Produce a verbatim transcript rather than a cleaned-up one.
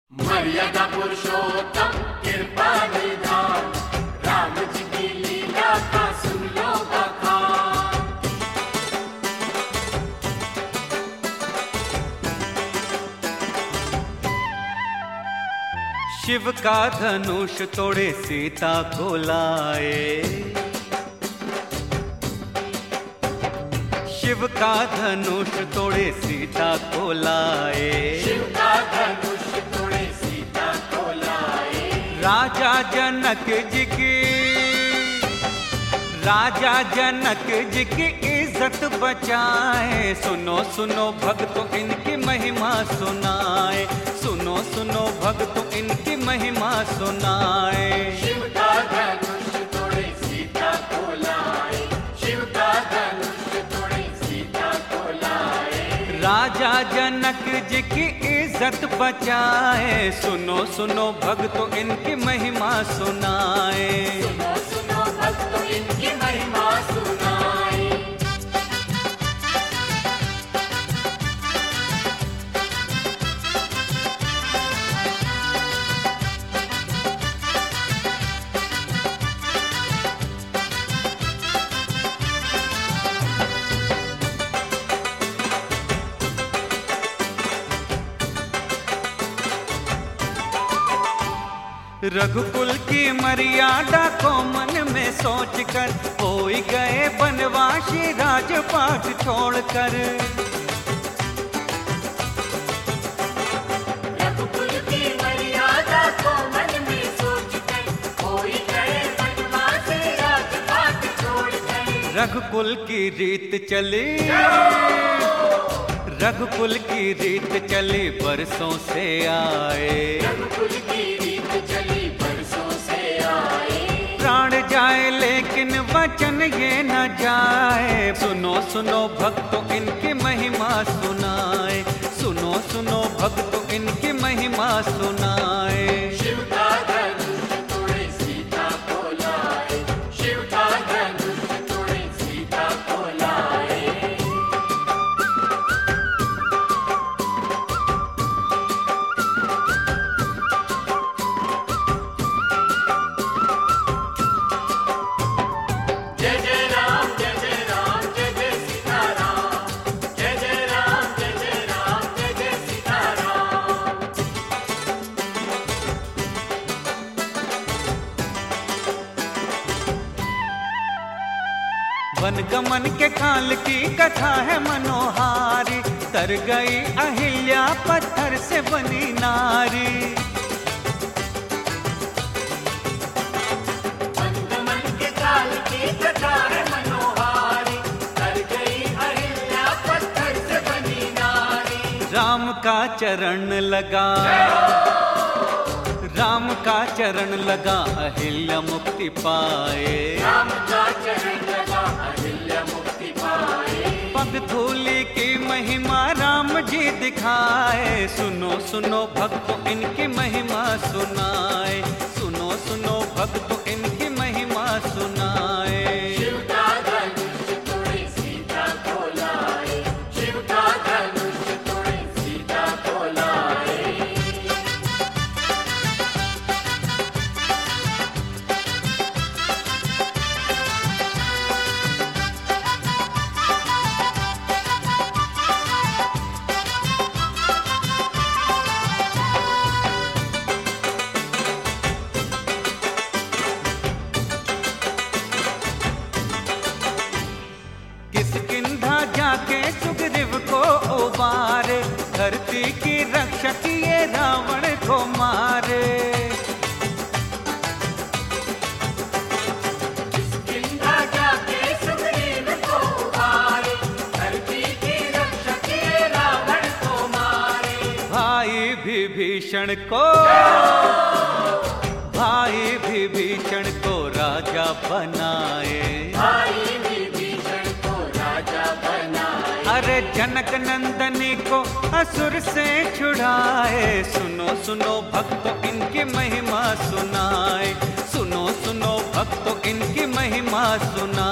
मर्यादा पुरुषोत्तम कृपा निधान, राम जी की लीला का सुन लो बखान। शिव का धनुष तोड़े सीता को लाए, शिव का धनुष तोड़े सीता को लाए, शिव का धनुष तोड़े सीता को लाए। राजा जनक जी की, राजा जनक जी की इज्जत बचाए। सुनो सुनो भक्तों इनकी महिमा सुनाए, सुनो सुनो भक्तों इनकी महिमा सुनाए। शिव का धनुष तोड़े सीता को लाए, शिव का धनुष तोड़े सीता को लाए। राजा जनक जी की इज्जत बचाए। सुनो सुनो भक्तों इनकी महिमा सुनाए, सुनो सुनो भक्तों इनकी महिमा सुनाए। रघुकुल की मर्यादा को मन में सोच कर हो गए बनवासी राजपाट छोड़कर। रघुकुल की मर्यादा को मन में सोच कर हो गए बनवासी राजपाट छोड़कर। रघुकुल की रीत चली, रघुकुल की रीत चली बरसों से आए, रघुकुल की रीत चली बरसों से आए। प्राण जाए लेकिन वचन ये न जाए। सुनो सुनो भक्तों इनकी महिमा सुनाए, सुनो सुनो भक्तों इनकी महिमा सुनाए। शिव का धनुष तोड़े सीता को लाए, शिव का धनुष तोड़े सीता को लाए। जय जय राम जय जय राम जय जय सीताराम, जय जय राम जय जय राम जय जय सीताराम। वनगमन के काल की कथा है मनोहारी, तर गई अहिल्या पत्थर से बनी नारी। वनगमन के काल की कथा है मनोहारी, तर गई अहिल्या पत्थर से बनी नारी। राम का चरण लगा, राम का चरण लगा अहिल्या मुक्ति पाए। राम का चरण लगा अहिल्या मुक्ति पाए। पग धूलि की महिमा राम जी दिखाए। सुनो सुनो भक्तों इनकी महिमा सुनाए, सुनो सुनो भक्तों इनकी महिमा सुनाए। शिव का धनुष तोड़े सीता को लाए, शिव का धनुष तोड़े सीता को लाए। किष्किंधा जाके सुग्रीव को उबारे, धरती की रक्षा किए रावण को मारे। किष्किंधा जाके सुग्रीव को उबारे, धरती की रक्षा किए रावण को मारे। भाई विभीषण को, भाई विभीषण को राजा बनाए। भाई विभीषण को राजा बनाए। अरे जनक नंदनी को असुर से छुड़ाए। सुनो सुनो भक्तों इनकी महिमा सुनाए, सुनो सुनो भक्तों इनकी महिमा सुनाए।